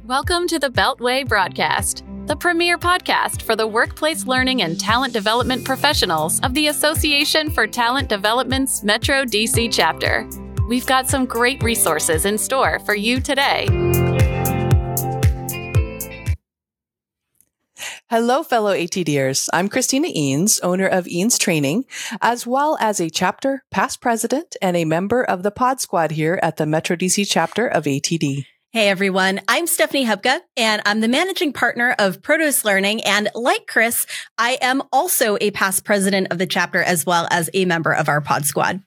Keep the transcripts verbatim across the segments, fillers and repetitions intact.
Welcome to the Beltway Broadcast, the premier podcast for the workplace learning and talent development professionals of the Association for Talent Development's Metro D C chapter. We've got some great resources in store for you today. Hello, fellow ATDers. I'm Christina Eanes, owner of Eanes Training, as well as a chapter past president and a member of the pod squad here at the Metro D C chapter of A T D. Hey everyone, I'm Stephanie Hubka, and I'm the managing partner of Produce Learning. And like Chris, I am also a past president of the chapter as well as a member of our pod squad.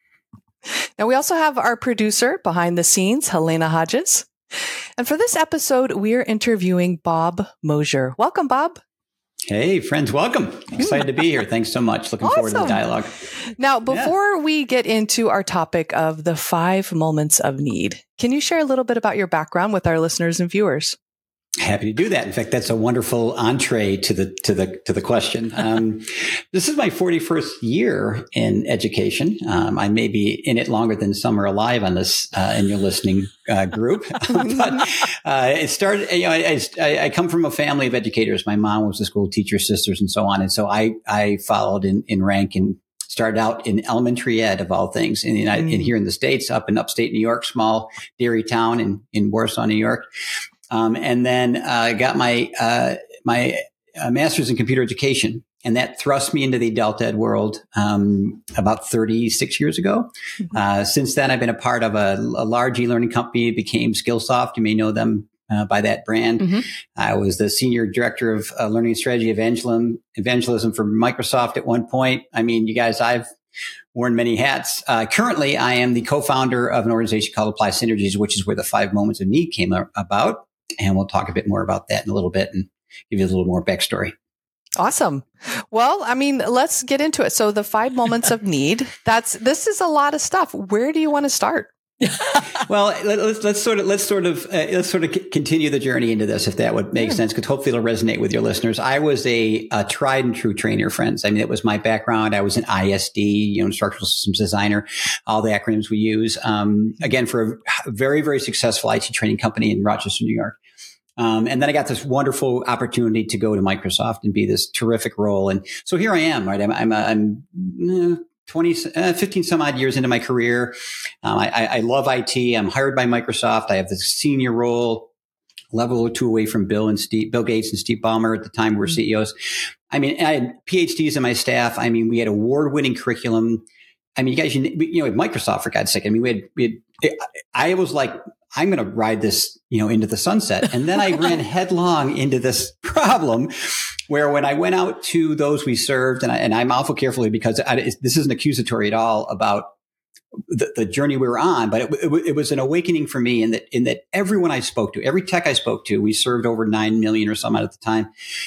Now, we also have our producer behind the scenes, Helena Hodges. And for this episode, we're interviewing Bob Mosier. Welcome, Bob. Hey, friends. Welcome. Excited to be here. Thanks so much. Looking Awesome. forward to the dialogue. Now, before yeah. we get into our topic of the five moments of need, can you share a little bit about your background with our listeners and viewers? Happy to do that. In fact, that's a wonderful entree to the to the to the question. Um, this is my forty-first year in education. Um, I may be in it longer than some are alive on this uh, in your listening uh, group. but uh, it started. You know, I, I, I come from a family of educators. My mom was a school teacher, sisters, and so on. And so I I followed in in rank and started out in elementary ed of all things in the United, mm. in here in the States, up in upstate New York, small dairy town in in Warsaw, New York. Um, and then I uh, got my uh, my uh, master's in computer education, and that thrust me into the adult ed world um, about thirty-six years ago. Mm-hmm. Uh, since then, I've been a part of a, a large e-learning company. It became Skillsoft. You may know them uh, by that brand. Mm-hmm. I was the senior director of uh, learning strategy evangelism, evangelism for Microsoft at one point. I mean, you guys, I've worn many hats. Uh, currently, I am the co-founder of an organization called Apply Synergies, which is where the five moments of need came about. And we'll talk a bit more about that in a little bit and give you a little more backstory. Awesome. Well, I mean, let's get into it. So the five moments of need, that's, this is a lot of stuff. Where do you want to start? Well, let, let's, let's sort of, let's sort of, uh, let's sort of c- continue the journey into this, if that would make yeah. sense, because hopefully it'll resonate with your listeners. I was a, a tried and true trainer, friends. I mean, it was my background. I was an I S D, you know, instructional systems designer, all the acronyms we use. Um, again, for a very, very successful I T training company in Rochester, New York. Um, and then I got this wonderful opportunity to go to Microsoft and be this terrific role. And so here I am, right? I'm, I'm, a, I'm uh, twenty, uh, fifteen some odd years into my career. Um, I, I love I T. I'm hired by Microsoft. I have this senior role, level or two away from Bill and Steve, Bill Gates and Steve Ballmer at the time we were C E Os. I mean, I had P H Ds in my staff. I mean, we had award-winning curriculum. I mean, you guys, you, you know, at Microsoft, for God's sake, I mean, we had, we had I was like, I'm going to ride this, you know, into the sunset. And then I ran headlong into this problem where when I went out to those we served, and, I, and I'm awful carefully because I, this isn't accusatory at all about the, the journey we were on, but it, it, it was an awakening for me in that, in that everyone I spoke to, every tech I spoke to, we served over nine million or something at the time.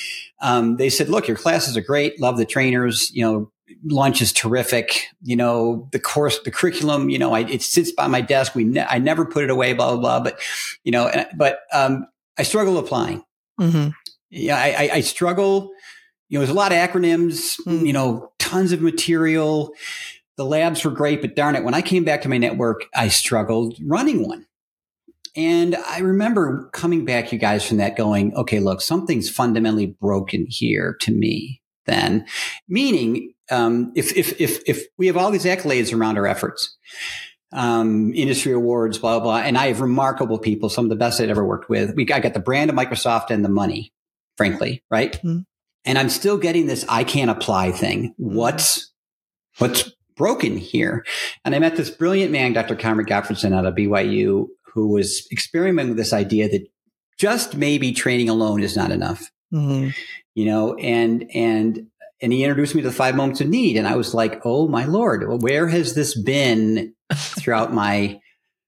Um, they said, look, your classes are great. Love the trainers, you know, lunch is terrific. You know, the course, the curriculum, you know, I, it sits by my desk. We, ne- I never put it away, blah, blah, blah. But, you know, and, but, um, I struggle applying. Mm-hmm. Yeah. I, I, I struggle, you know, there's a lot of acronyms, mm-hmm. you know, tons of material. The labs were great, but darn it, when I came back to my network, I struggled running one. And I remember coming back, you guys, from that going, okay, look, something's fundamentally broken here to me then, meaning, Um, if, if, if, if we have all these accolades around our efforts, um, industry awards, blah, blah, and I have remarkable people, some of the best I'd ever worked with. We, I got the brand of Microsoft and the money, frankly, right? Mm-hmm. And I'm still getting this, I can't apply thing. What's, what's broken here? And I met this brilliant man, Doctor Conrad Gottfredson out of B Y U, who was experimenting with this idea that just maybe training alone is not enough, mm-hmm. you know, and, and, And he introduced me to the five moments of need. And I was like, oh, my Lord, where has this been throughout my,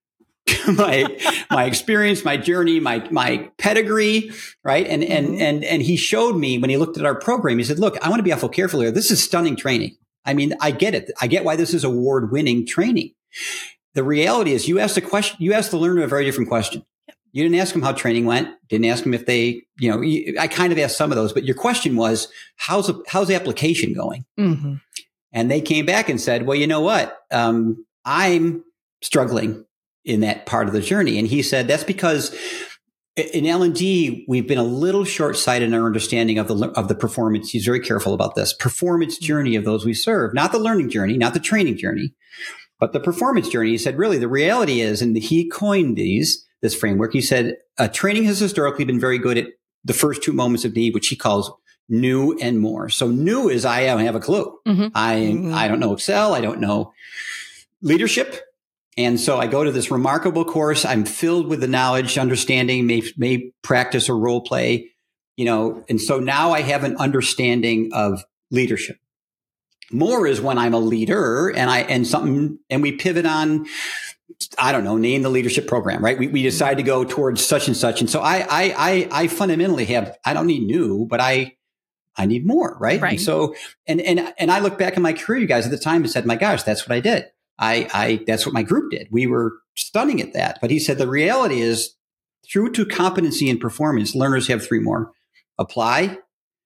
my, my experience, my journey, my, my pedigree, right? And, mm-hmm. and, and, and he showed me when he looked at our program, he said, look, I want to be awful careful here. This is stunning training. I mean, I get it. I get why this is award winning training. The reality is you asked a question, you asked the learner a very different question. You didn't ask them how training went. Didn't ask them if they, you know, I kind of asked some of those, but your question was, how's, how's the application going? Mm-hmm. And they came back and said, well, you know what? Um, I'm struggling in that part of the journey. And he said, that's because in L and D, we've been a little short-sighted in our understanding of the of the performance. He's very careful about this performance journey of those we serve, not the learning journey, not the training journey, but the performance journey. He said, really, the reality is, and he coined these this framework. He said, uh, training has historically been very good at the first two moments of need, which he calls new and more. So new is I don't have a clue. Mm-hmm. I mm-hmm. I don't know Excel. I don't know leadership. And so I go to this remarkable course. I'm filled with the knowledge, understanding, may, may practice or role play, you know, and so now I have an understanding of leadership. More is when I'm a leader and I, and something, and we pivot on, I don't know, name the leadership program, right? We, we decide to go towards such and such. And so I, I, I, I fundamentally have, I don't need new, but I, I need more, right? Right. And so, and, and, and I look back in my career, you guys at the time and said, my gosh, that's what I did. I, I, that's what my group did. We were stunning at that. But he said, the reality is through to competency and performance, learners have three more: apply,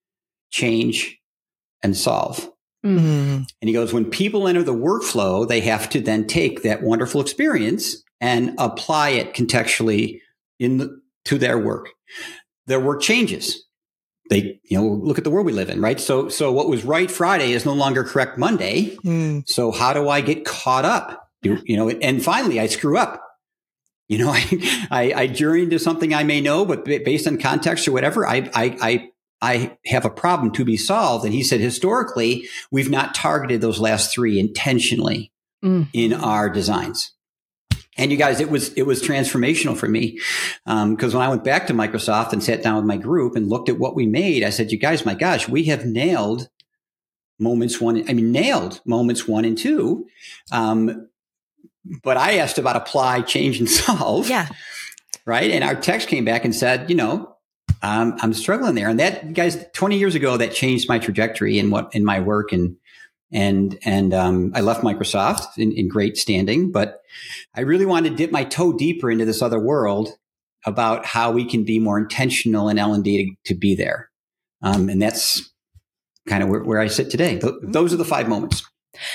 change, and solve. Mm-hmm. And he goes, when people enter the workflow, they have to then take that wonderful experience and apply it contextually in the, to their work. Their work changes. They, you know, look at the world we live in, right? So, so what was right Friday is no longer correct Monday. Mm. So how do I get caught up? You, you know, and finally I screw up. You know, I, I, I journey into something I may know, but based on context or whatever, I, I, I, I have a problem to be solved. And he said, historically, we've not targeted those last three intentionally mm. in our designs. And you guys, it was, it was transformational for me. Um, cause when I went back to Microsoft and sat down with my group and looked at what we made, I said, you guys, my gosh, we have nailed moments one. I mean, nailed moments one and two. Um, but I asked about apply, change, and solve. Yeah. Right. And our text came back and said, you know, um, I'm struggling there. And that, guys, twenty years ago, that changed my trajectory in what, in my work. And, And, and, um, I left Microsoft in, in great standing, but I really wanted to dip my toe deeper into this other world about how we can be more intentional in L and D to, to be there. Um, and that's kind of where, where I sit today. Th- those are the five moments.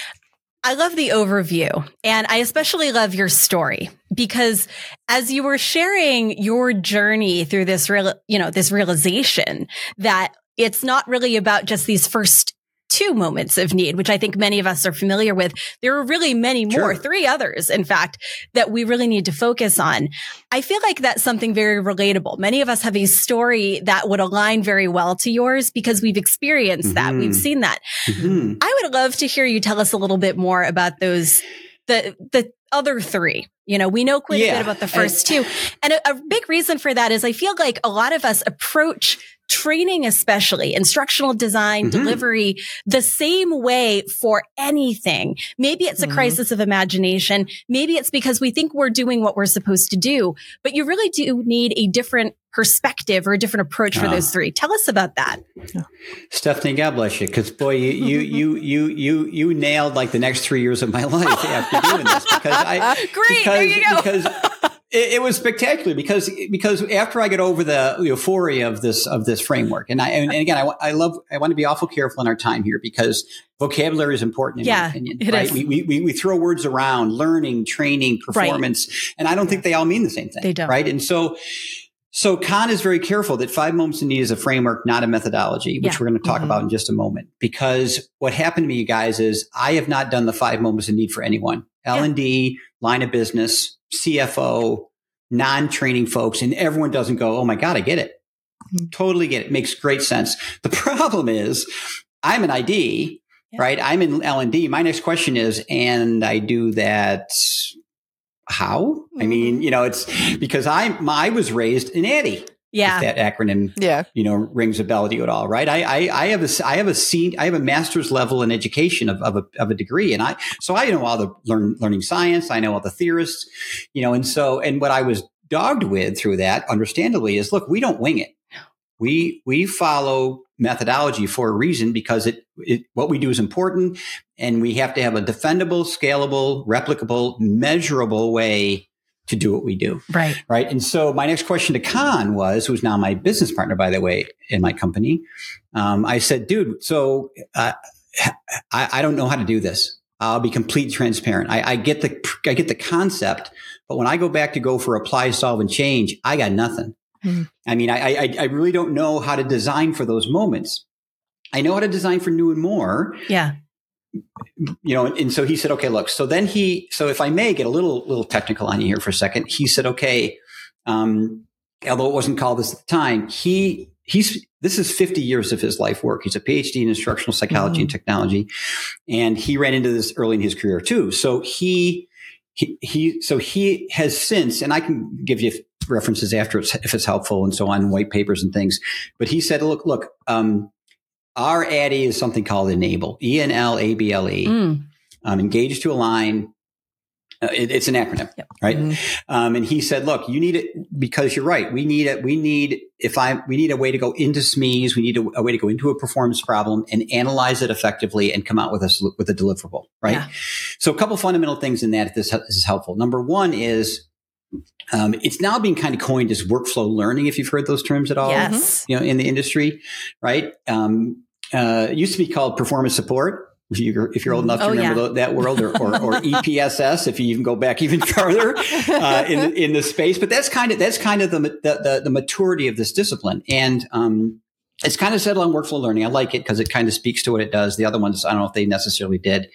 I love the overview, and I especially love your story, because as you were sharing your journey through this real, you know, this realization that it's not really about just these first two moments of need, which I think many of us are familiar with. There are really many more, sure. three others, in fact, that we really need to focus on. I feel like that's something very relatable. Many of us have a story that would align very well to yours because we've experienced mm-hmm. that. We've seen that. Mm-hmm. I would love to hear you tell us a little bit more about those, the, the other three. You know, we know quite yeah. a bit about the first and, two. And a, a big reason for that is I feel like a lot of us approach training, especially instructional design, mm-hmm. delivery, the same way for anything. Maybe it's a mm-hmm. crisis of imagination. Maybe it's because we think we're doing what we're supposed to do, but you really do need a different perspective or a different approach for uh, those three. Tell us about that. Stephanie, God bless you. Cause boy, you, you, you, you, you, you nailed like the next three years of my life after doing this because I, great. Because, there you go. because it, it was spectacular because, because after I get over the euphoria of this, of this framework, and I, and, and again, I, I love, I want to be awful careful in our time here because vocabulary is important in yeah, my opinion, right? We, we, we, we throw words around: learning, training, performance, right. and I don't think they all mean the same thing. They don't. Right. And so, So Kahn is very careful that five moments of need is a framework, not a methodology, which yeah. we're going to talk mm-hmm. about in just a moment. Because what happened to me, you guys, is I have not done the five moments of need for anyone. L and D, yeah. line of business, C F O, non-training folks, and everyone doesn't go, oh my God, I get it. Mm-hmm. Totally get it. Makes great sense. The problem is I'm an I D, yeah. right? I'm in L and D. My next question is, and I do that how? I mean, you know, it's because I, I was raised in A D D I. Yeah. If that acronym, yeah. you know, rings a bell to you at all, right? I, I, I have a, I have a scene, I have a master's level in education of, of a, of a degree. And I, so I know all the learn, learning science. I know all the theorists, you know, and so, and what I was dogged with through that, understandably, is look, we don't wing it. We, we follow methodology for a reason because it, it, what we do is important, and we have to have a defendable, scalable, replicable, measurable way to do what we do. Right. Right. And so my next question to Kahn was, who's now my business partner, by the way, in my company. Um, I said, dude, so, uh, I, I don't know how to do this. I'll be completely transparent. I, I get the, I get the concept, but when I go back to go for apply, solve, and change, I got nothing. Mm-hmm. I mean, I, I, I really don't know how to design for those moments. I know how to design for new and more. Yeah. You know, and, and so he said, okay, look, so then he, so if I may get a little, little technical on you here for a second, he said, okay, um, although it wasn't called this at the time, he, he's, this is fifty years of his life work. He's a P H D in instructional psychology mm-hmm. and technology. And he ran into this early in his career too. So he, he, he, so he has since, and I can give you references after it's, if it's helpful and so on, white papers and things. But he said, look, look, um, our A D D I is something called ENABLE, E N L A B L E, mm. um, engage to align. Uh, it, it's an acronym, yep. right? Mm-hmm. Um, and he said, look, you need it because you're right. We need it. We need, if I, we need a way to go into S M E S. We need a, a way to go into a performance problem and analyze it effectively and come out with a, with a deliverable, right? Yeah. So a couple fundamental things in that, this, this is helpful. Number one is, um, it's now being kind of coined as workflow learning, if you've heard those terms at all, yes. you know, in the industry, right? Um, uh, it used to be called performance support. If you're, if you're old enough to oh, remember yeah. that world, or, or, or E P S S, if you even go back even farther uh, in the, in the space, but that's kind of that's kind of the the, the, the maturity of this discipline, and um, it's kind of settled on workflow learning. I like it because it kind of speaks to what it does. The other ones, I don't know if they necessarily did,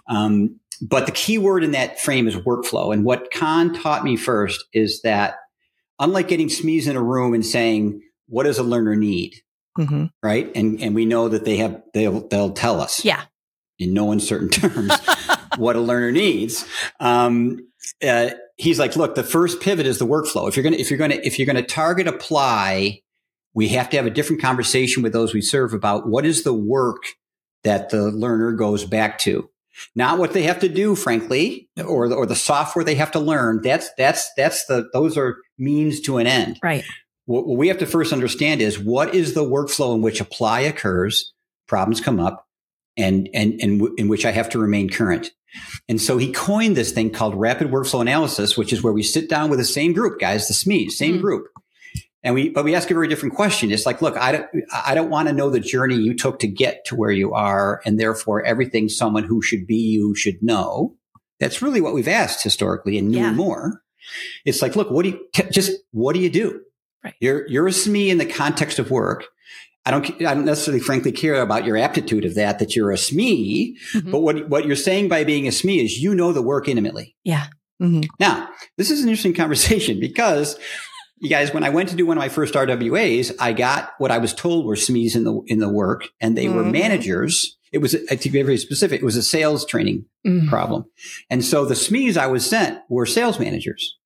um, but the key word in that frame is workflow. And what Kahn taught me first is that, unlike getting S M E S in a room and saying, "What does a learner need?" Mm-hmm. Right, and and we know that they have they'll they'll tell us. Yeah. In no uncertain terms, what a learner needs. Um, uh, he's like, look, the first pivot is the workflow. If you're going to, if you're going to, if you're going to target apply, we have to have a different conversation with those we serve about what is the work that the learner goes back to, not what they have to do, frankly, or the, or the software they have to learn. That's, that's, that's the, those are means to an end. Right. What, what we have to first understand is what is the workflow in which apply occurs, problems come up, and, and, and w- in which I have to remain current. And so he coined this thing called rapid workflow analysis, which is where we sit down with the same group, guys, the S M E S, same mm-hmm. group. And we, but we ask a very different question. It's like, look, I don't, I don't want to know the journey you took to get to where you are. And therefore everything someone who should be you should know. That's really what we've asked historically and new yeah. and more. It's like, look, what do you, t- just, what do you do? Right. You're, you're a S M E in the context of work. I don't, I don't necessarily frankly care about your aptitude of that, that you're a S M E, mm-hmm. but what, what you're saying by being a S M E is you know the work intimately. Yeah. Mm-hmm. Now, this is an interesting conversation because you guys, when I went to do one of my first R W As, I got what I was told were S M Es in the, in the work, and they mm-hmm. were managers. It was, to be very specific, it was a sales training mm-hmm. problem. And so the S M Es I was sent were sales managers.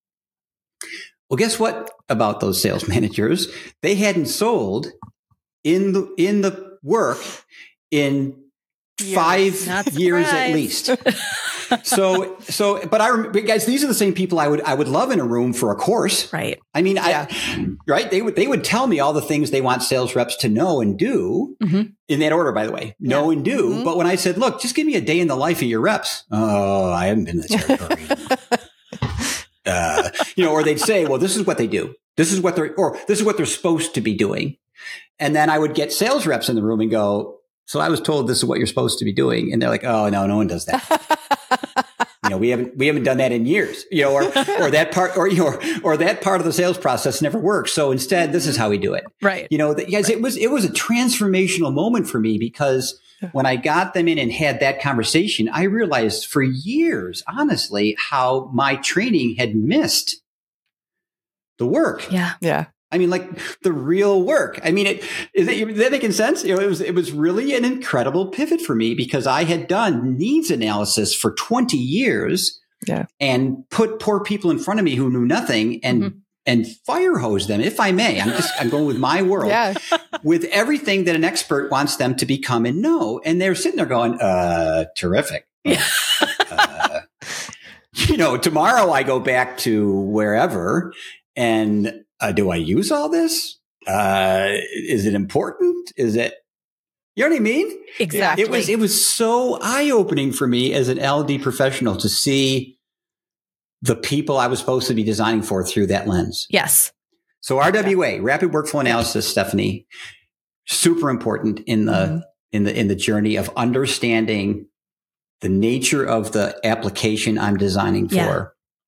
Well, guess what about those sales managers? They hadn't sold in the, in the work in years. five years at least. so, so, but I remember, guys, these are the same people I would, I would love in a room for a course. Right. I mean, yeah. I, right. They would, they would tell me all the things they want sales reps to know and do mm-hmm. in that order, by the way, know yeah. and do. Mm-hmm. But when I said, look, just give me a day in the life of your reps. Oh, I haven't been in the territory. uh, you know, or they'd say, well, this is what they do. This is what they're, or this is what they're supposed to be doing. And then I would get sales reps in the room and go, so I was told this is what you're supposed to be doing. And they're like, oh, no, no one does that. you know, we haven't, we haven't done that in years, you know, or, or that part, or, you know, or, or that part of the sales process never works. So instead, this is how we do it. Right. You know, the, guys, right. it was, it was a transformational moment for me because when I got them in and had that conversation, I realized for years, honestly, how my training had missed the work. Yeah. Yeah. I mean, like the real work. I mean, it, is, it, is that making sense? You know, it was, it was really an incredible pivot for me because I had done needs analysis for twenty years yeah. and put poor people in front of me who knew nothing and, mm-hmm. and fire hose them, if I may. I'm just, I'm going with my world yeah. with everything that an expert wants them to become and know. And they're sitting there going, uh, terrific. Yeah. uh, you know, tomorrow I go back to wherever and, Uh, do I use all this? Uh, is it important? Is it, you know what I mean? Exactly. It was, it was so eye opening for me as an L D professional to see the people I was supposed to be designing for through that lens. Yes. So R W A, rapid workflow analysis, Stephanie, super important in the, mm-hmm. in the, in the journey of understanding the nature of the application I'm designing for. Yeah.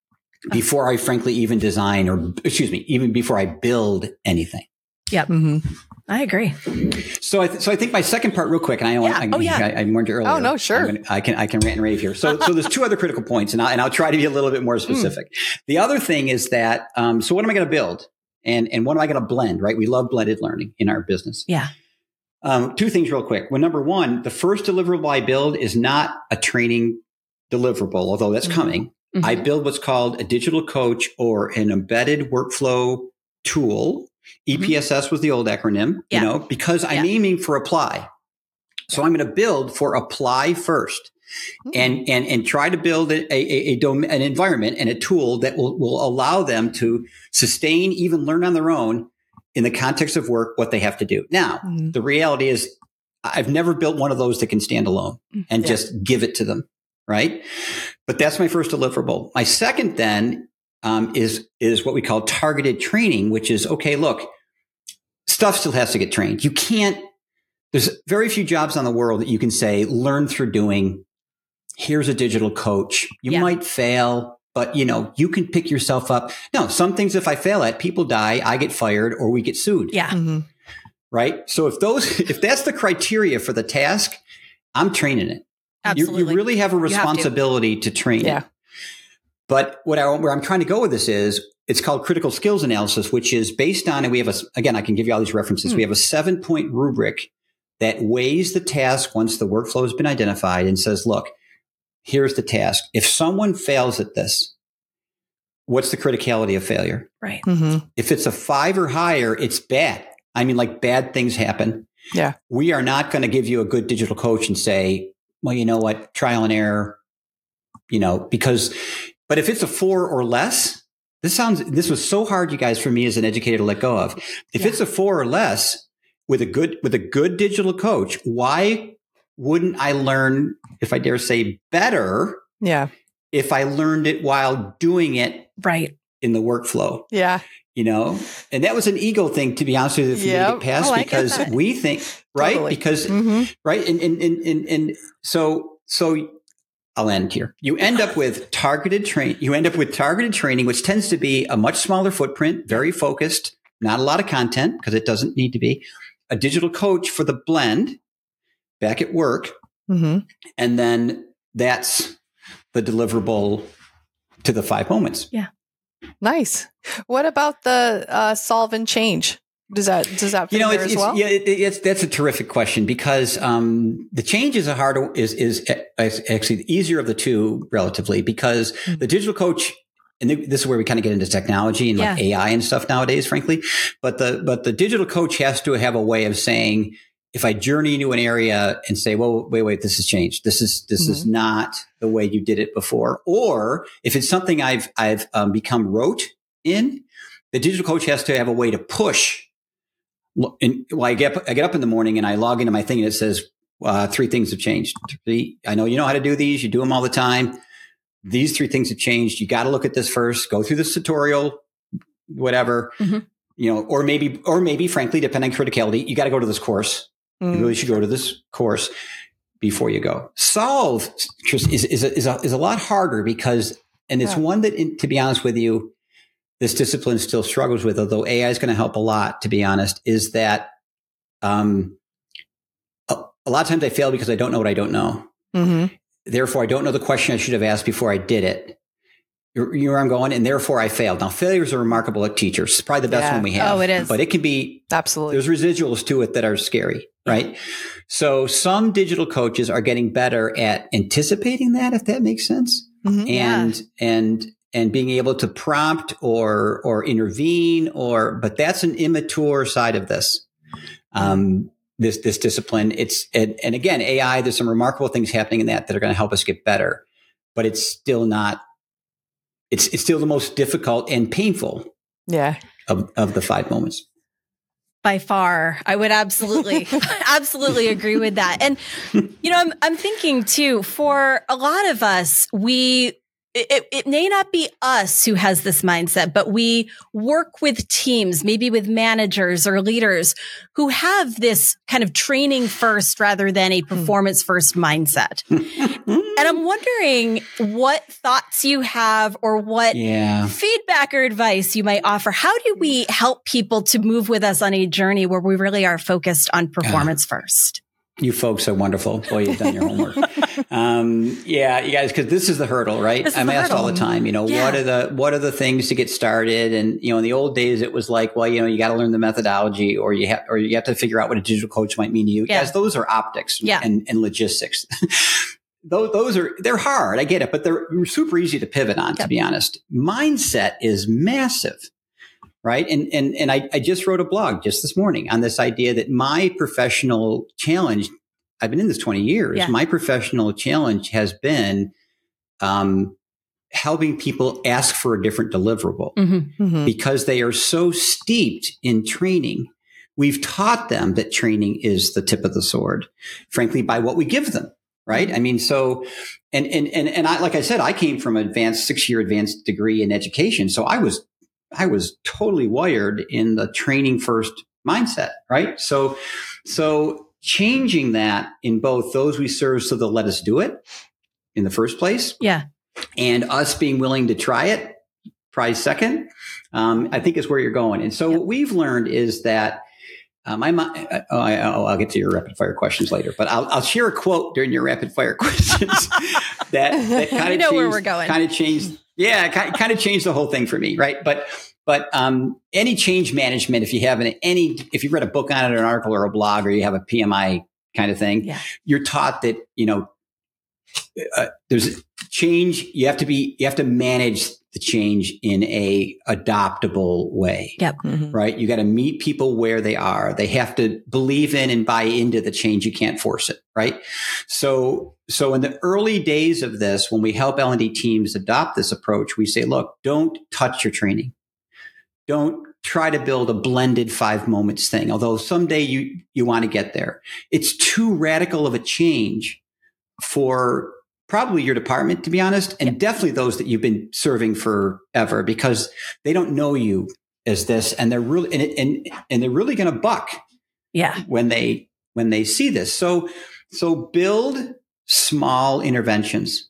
before I frankly even design or excuse me, even before I build anything. Yep. Mm-hmm. I agree. So I, th- so I think my second part real quick, and I don't yeah. want, I, oh, yeah. I, I warned you earlier. Oh, no, sure. Gonna, I can, I can rant and rave here. So, so there's two other critical points, and I'll, and I'll try to be a little bit more specific. Mm. The other thing is that, um, so what am I going to build? And, and what am I going to blend, right? We love blended learning in our business. Yeah. Um, two things real quick. Well, number one, the first deliverable I build is not a training deliverable, although that's mm-hmm. coming. Mm-hmm. I build what's called a digital coach or an embedded workflow tool. E P S S was the old acronym, yeah. you know, because I'm yeah. aiming for apply. So I'm going to build for apply first mm-hmm. and, and, and try to build a, a, a dom- an environment and a tool that will, will allow them to sustain, even learn on their own in the context of work, what they have to do. Now, mm-hmm. the reality is I've never built one of those that can stand alone and yeah. just give it to them. Right. But that's my first deliverable. My second then Um, is is what we call targeted training, which is, okay, look, stuff still has to get trained. You can't, there's very few jobs on the world that you can say, learn through doing. Here's a digital coach. You yeah. might fail, but you know, you can pick yourself up. No, some things if I fail at, people die, I get fired, or we get sued. Yeah. Mm-hmm. Right. So if those, if that's the criteria for the task, I'm training it. Absolutely. You, you really have a responsibility to. to train yeah. it. But what I, where I'm trying to go with this is, it's called critical skills analysis, which is based on, and we have a, again, I can give you all these references. Mm. We have a seven point rubric that weighs the task once the workflow has been identified and says, look, here's the task. If someone fails at this, what's the criticality of failure? Right. Mm-hmm. If it's a five or higher, it's bad. I mean, like bad things happen. Yeah. We are not going to give you a good digital coach and say, well, you know what, trial and error, you know, because But if it's a four or less, this sounds, this was so hard, you guys, for me as an educator to let go of. If yeah. it's a four or less with a good, with a good digital coach, why wouldn't I learn, if I dare say, better? Yeah. If I learned it while doing it right in the workflow. Yeah. You know, and that was an ego thing, to be honest with you, for yep. me to get past, oh, because we think, right? Totally. Because, mm-hmm. right. And, and, and, and, and so, so, I'll end here. You end up with targeted train. You end up with targeted training, which tends to be a much smaller footprint, very focused, not a lot of content because it doesn't need to be. A digital coach for the blend back at work. Mm-hmm. And then that's the deliverable to the five moments. Yeah. Nice. What about the uh, solve and change? Does that, does that, fit you know, there it's, as it's, well? yeah, it, it's, that's a terrific question because, um, the change is a harder, is, is, is actually the easier of the two relatively because mm-hmm. the digital coach, and this is where we kind of get into technology and yeah. like A I and stuff nowadays, frankly, but the, but the digital coach has to have a way of saying, if I journey into an area and say, well, wait, wait, this has changed. This is, this mm-hmm. is not the way you did it before. Or if it's something I've, I've um, become rote in, the digital coach has to have a way to push. And well, I get up, I get up in the morning and I log into my thing and it says, uh, three things have changed. Three, I know you know how to do these. You do them all the time. These three things have changed. You got to look at this first, go through this tutorial, whatever, mm-hmm. you know, or maybe, or maybe frankly, depending on criticality, you got to go to this course. Mm-hmm. You really should go to this course before you go. Solve is, is, a, is, a, is a lot harder because, and it's yeah. one that, in, to be honest with you, this discipline still struggles with, although A I is going to help a lot, to be honest, is that um, a, a lot of times I fail because I don't know what I don't know. Mm-hmm. Therefore, I don't know the question I should have asked before I did it. You know where I'm going? And therefore, I failed. Now, failures are remarkable at teachers. It's probably the best yeah. one we have. Oh, it is. But it can be, absolutely. There's residuals to it that are scary, right? So some digital coaches are getting better at anticipating that, if that makes sense. Mm-hmm. And, yeah. and, and being able to prompt or, or intervene or, but that's an immature side of this, um, this, this discipline. It's, and, and again, A I, there's some remarkable things happening in that that are going to help us get better, but it's still not, it's, it's still the most difficult and painful. Yeah. Of, of the five moments. By far. I would absolutely, absolutely agree with that. And, you know, I'm, I'm thinking too, for a lot of us, we, it, it may not be us who has this mindset, but we work with teams, maybe with managers or leaders who have this kind of training first rather than a performance first mindset. And I'm wondering what thoughts you have or what yeah. feedback or advice you might offer. How do we help people to move with us on a journey where we really are focused on performance uh, first? You folks are wonderful. Boy, you've done your homework. um, yeah, you guys, because this is the hurdle, right? I'm asked hurdle. all the time, you know, yeah. what are the what are the things to get started? And you know, in the old days, it was like, well, you know, you got to learn the methodology, or you have, or you have to figure out what a digital coach might mean to you. Yeah. Guys, those are optics yeah. and, and logistics. those, those are they're hard. I get it, but they're super easy to pivot on. Yeah. To be honest, mindset is massive. Right. And, and, and I, I just wrote a blog just this morning on this idea that my professional challenge, I've been in this twenty years. Yeah. My professional challenge has been, um, helping people ask for a different deliverable mm-hmm. Mm-hmm. because they are so steeped in training. We've taught them that training is the tip of the sword, frankly, by what we give them. Right. I mean, so, and, and, and, and I, like I said, I came from an advanced six year advanced degree in education. So I was I was totally wired in the training first mindset, right? So, so changing that in both those we serve so they'll let us do it in the first place. Yeah. And us being willing to try it, prize second, um, I think is where you're going. And so yep. what we've learned is that um, I'm, oh, I, oh, I'll get to your rapid fire questions later, but I'll, I'll share a quote during your rapid fire questions that, that kind of you know changed, where we're going. Kind of changed. Yeah, kind of changed the whole thing for me, right? But but um, any change management, if you have an, any, if you've read a book on it, or an article, or a blog, or you have a P M I kind of thing, yeah. you're taught that you know uh, there's change. You have to be, you have to manage the change in a adoptable way. Yep. Mm-hmm. Right. You got to meet people where they are. They have to believe in and buy into the change. You can't force it. Right. So, so in the early days of this, when we help L and D teams adopt this approach, we say, look, don't touch your training. Don't try to build a blended five moments thing. Although someday you, you want to get there. It's too radical of a change for probably your department, to be honest, and yep. definitely those that you've been serving forever, because they don't know you as this, and they're really and and, and they're really going to buck, yeah, when they when they see this. So so build small interventions,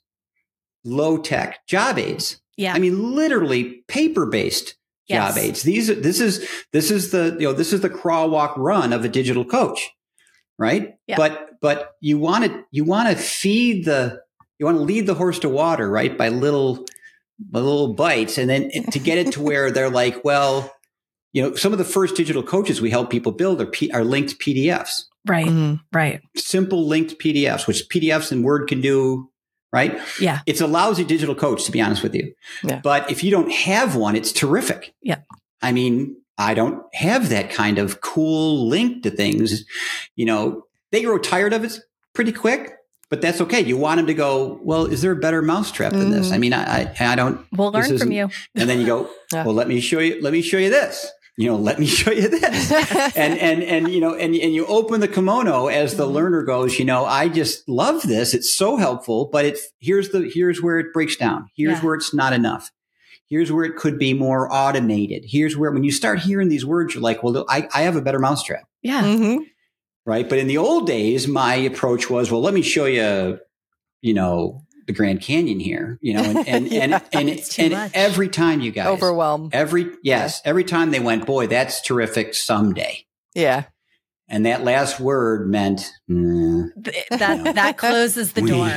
low tech job aids. Yeah, I mean literally paper based yes. job aids. These this is this is the you know this is the crawl, walk, run of a digital coach, right? Yeah. But but you want to you want to feed the You want to lead the horse to water, right? By little, by little bites. And then to get it to where they're like, well, you know, some of the first digital coaches we help people build are, P- are linked P D Fs. Right. Mm-hmm. Right. Simple linked P D Fs, which P D Fs and Word can do, right? Yeah. It's a lousy digital coach, to be honest with you. Yeah. But if you don't have one, it's terrific. Yeah. I mean, I don't have that kind of cool link to things. You know, they grow tired of it pretty quick. But that's okay. You want them to go, well, is there a better mousetrap than this? I mean, I, I, I don't. We'll learn from you. And then you go, yeah. well, let me show you. Let me show you this. You know, let me show you this. and and and you know, and and you open the kimono as the learner goes. You know, I just love this. It's so helpful. But it's here's the here's where it breaks down. Here's yeah. where it's not enough. Here's where it could be more automated. Here's where when you start hearing these words, you're like, well, I, I have a better mousetrap. Yeah. Mm-hmm. Right. But in the old days, my approach was, well, let me show you, you know, the Grand Canyon here, you know, and, and, yeah, and, and, and, and every time you guys overwhelm every, yes, every time they went, boy, that's terrific someday. Yeah. And that last word meant mm, that, you know, that closes the we, door.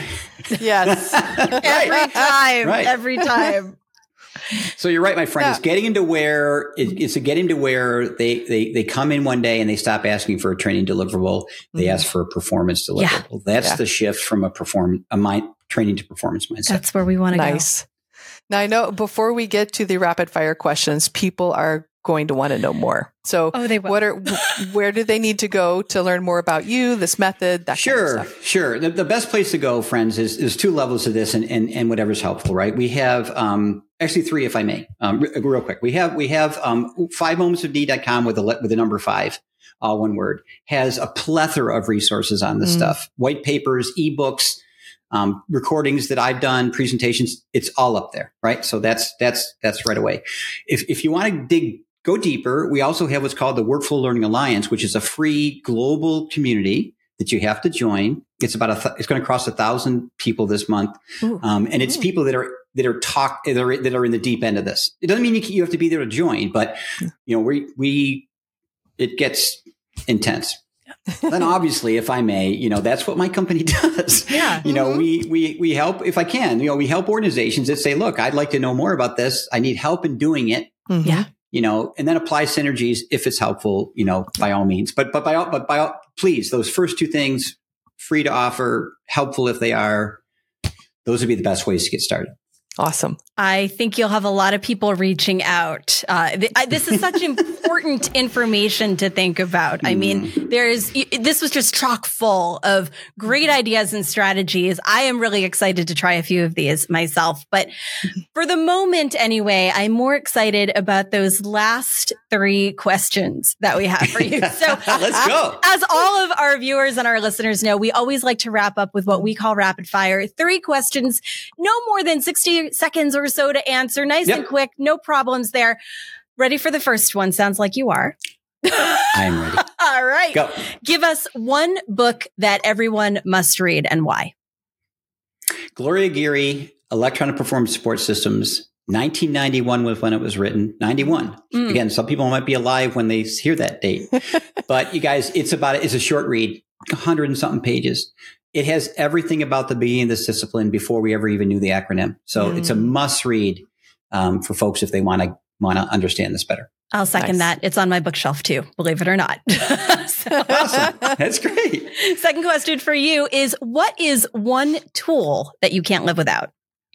Yes. Every time, right. every time. So you're right, my friend. Yeah. It's getting into where it, it's a getting to where they, they they come in one day and they stop asking for a training deliverable. They mm-hmm. ask for a performance deliverable. Yeah. That's yeah. the shift from a perform a mind training to performance mindset. That's where we want to nice. go. Nice. Now I know before we get to the rapid fire questions, people are going to want to know more. So oh, they will. what are where do they need to go to learn more about you, this method, that sure, kind of stuff? Sure. The, the best place to go, friends, is is two levels of this and and, and whatever's helpful, right? We have um actually three, if I may, um, r- real quick. We have we have um five moments of d dot com with a with the number five, all one word, has a plethora of resources on this mm. stuff. White papers, ebooks, um, recordings that I've done, presentations, it's all up there, right? So that's, that's, that's right away. If, if you want to dig, go deeper, we also have what's called the Workflow Learning Alliance, which is a free global community that you have to join. It's about a, th- it's going to cross a thousand people this month. Um, and it's people that are, that are talk, that are, that are in the deep end of this. It doesn't mean you, you have to be there to join, but you know, we, we, it gets intense. Then obviously, if I may, you know, that's what my company does. Yeah. You know, mm-hmm. we, we, we help, if I can, you know, we help organizations that say, look, I'd like to know more about this. I need help in doing it. Mm-hmm. Yeah. You know, and then apply synergies if it's helpful, you know, by all means. But, but by all, but by all, please, those first two things, free to offer, helpful if they are, those would be the best ways to get started. Awesome. I think you'll have a lot of people reaching out. Uh, th- I, this is such important information to think about. I mean, there's, this was just chock full of great ideas and strategies. I am really excited to try a few of these myself, but for the moment anyway, I'm more excited about those last three questions that we have for you. So let's go. As all of our viewers and our listeners know, we always like to wrap up with what we call rapid fire. Three questions, no more than sixty seconds or so to answer. Nice yep. and quick. No problems there. Ready for the first one? Sounds like you are. I am ready. All right. Go. Give us one book that everyone must read and why. Gloria Geary, Electronic Performance Support Systems. nineteen ninety-one was when it was written. ninety-one. Mm. Again, some people might be alive when they hear that date. But you guys, it's about, it's a short read, a hundred and something pages. It has everything about the beginning of this discipline before we ever even knew the acronym. So mm. it's a must read um, for folks if they want to want to understand this better. I'll second nice. that. It's on my bookshelf too, believe it or not. So. Awesome. That's great. Second question for you is, what is one tool that you can't live without?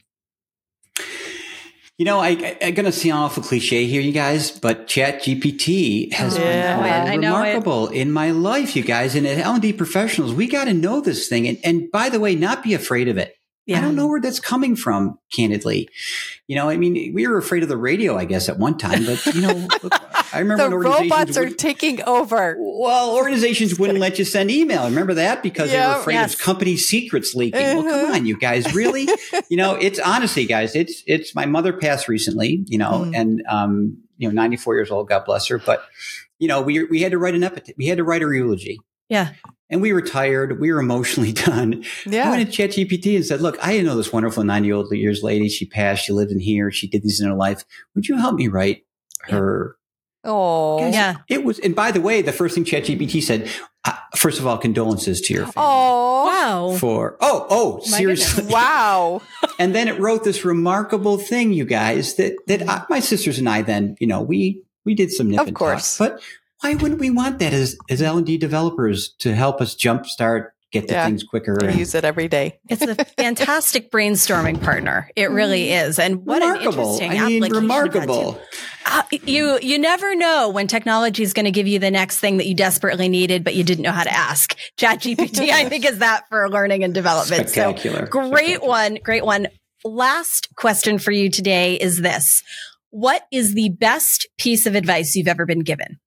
You know, I, I, I'm going to sound awful cliche here, you guys, but ChatGPT has yeah, been remarkable in my life, you guys. And at L and D Professionals, we got to know this thing. And, and by the way, not be afraid of it. Yeah. I don't know where that's coming from, candidly. You know, I mean, we were afraid of the radio, I guess, at one time. But, you know, look, I remember the when organizations robots are would, taking over. Well, organizations wouldn't let you send email. Remember that? Because yeah, they were afraid yes. of company secrets leaking. Uh-huh. Well, come on, you guys, really? You know, it's honestly, guys, it's it's my mother passed recently, you know, mm. and, um, you know, ninety-four years old, God bless her. But, you know, we we had to write an epitaph. We had to write a eulogy. Yeah. And we were tired. We were emotionally done. Yeah. I went to ChatGPT and said, look, I know this wonderful ninety-old years lady. She passed. She lived in here. She did these in her life. Would you help me write her? Oh, yeah. It was. And by the way, the first thing ChatGPT said, uh, first of all, condolences to your family. Oh, wow. For, oh, oh, My seriously. Goodness. Wow. And then it wrote this remarkable thing, you guys, that, that I, my sisters and I then, you know, we, we did some nip of and course. talk, but why wouldn't we want that as, as L and D developers to help us jumpstart, get to yeah. things quicker? I and use it every day. It's a fantastic brainstorming partner. It really is. And what remarkable. an interesting I mean, application. remarkable. Uh, you you never know when technology is going to give you the next thing that you desperately needed, but you didn't know how to ask. ChatGPT, I think, is that for learning and development. Spectacular. So great Spectacular. one. Great one. Last question for you today is this. What is the best piece of advice you've ever been given?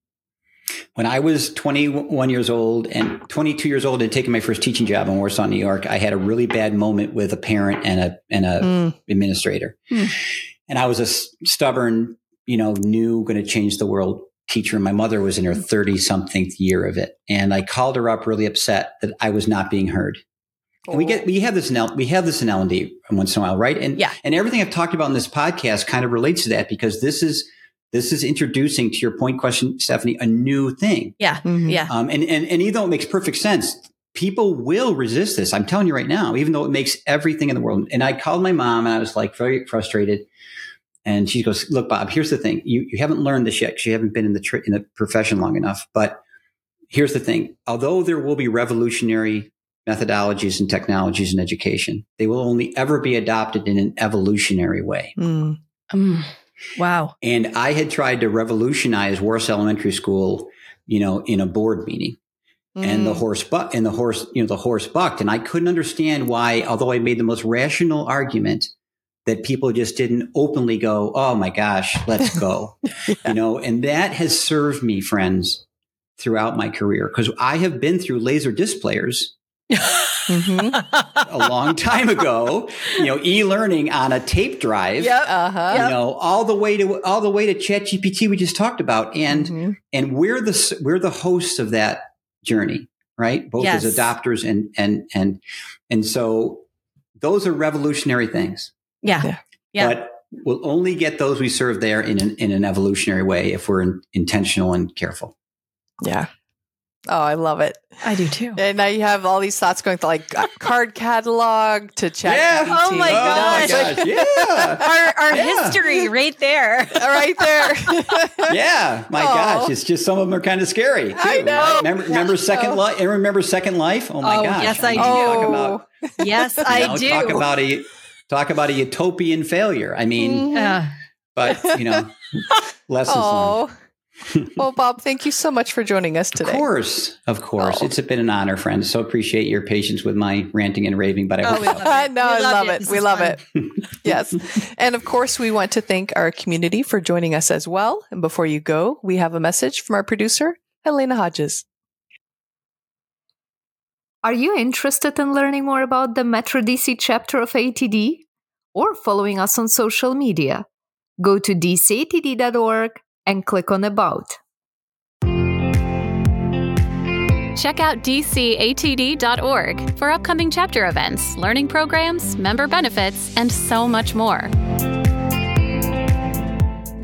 When I was twenty-one years old and twenty-two years old and taking my first teaching job in Warsaw, New York, I had a really bad moment with a parent and a and a mm. administrator. Mm. And I was a stubborn, you know, new, going to change the world teacher. And my mother was in her thirty-something year of it. And I called her up really upset that I was not being heard. Oh. And we get we have this in L, we have this in L and D once in a while, right? And yeah. and everything I've talked about in this podcast kind of relates to that, because this is This is introducing, to your point question, Stephanie, a new thing. Yeah. Mm-hmm. Yeah. Um, and, and, and even though it makes perfect sense, people will resist this. I'm telling you right now, even though it makes everything in the world. And I called my mom and I was like very frustrated. And she goes, look, Bob, here's the thing. You, you haven't learned this yet because you haven't been in the, tr- in the profession long enough. But here's the thing. Although there will be revolutionary methodologies and technologies in education, they will only ever be adopted in an evolutionary way. Mm. Mm. Wow. And I had tried to revolutionize Warsaw Elementary School, you know, in a board meeting. Mm. And the horse buck and the horse, you know, the horse bucked. And I couldn't understand why, although I made the most rational argument, that people just didn't openly go, oh my gosh, let's go. Yeah. You know, and that has served me, friends, throughout my career, because I have been through laser disc players mm-hmm. a long time ago, you know, e-learning on a tape drive, yep. uh-huh. you know, all the way to all the way to ChatGPT we just talked about, and mm-hmm. and we're the we're the hosts of that journey, right? Both yes. as adopters and and and and so those are revolutionary things. Yeah, yeah. yeah. But we'll only get those we serve there in an in an evolutionary way if we're in, intentional and careful. Yeah. Oh, I love it. I do too. And now you have all these thoughts going to like card catalog to chat. Yeah. Oh my gosh. Oh my gosh. Yeah. our our yeah. history right there. right there. yeah. My oh. gosh. It's just some of them are kind of scary too. I know. Right? Remember, remember Second Life? And remember Second Life? Oh my oh, gosh. Yes, I, I do. Talk about, yes, I you know, do. Talk about a talk about a utopian failure. I mean, uh. but you know, lessons oh. learned. Well, Bob, thank you so much for joining us today. Of course. Of course. Oh. It's been an honor, friends. So appreciate your patience with my ranting and raving, but I oh, hope we so. love it. No, we I love it. it. We love fun. it. Yes. And of course, we want to thank our community for joining us as well. And before you go, we have a message from our producer, Helena Hodges. Are you interested in learning more about the Metro D C chapter of A T D or following us on social media? Go to d c a t d dot org and click on About. Check out d c a t d dot org for upcoming chapter events, learning programs, member benefits, and so much more.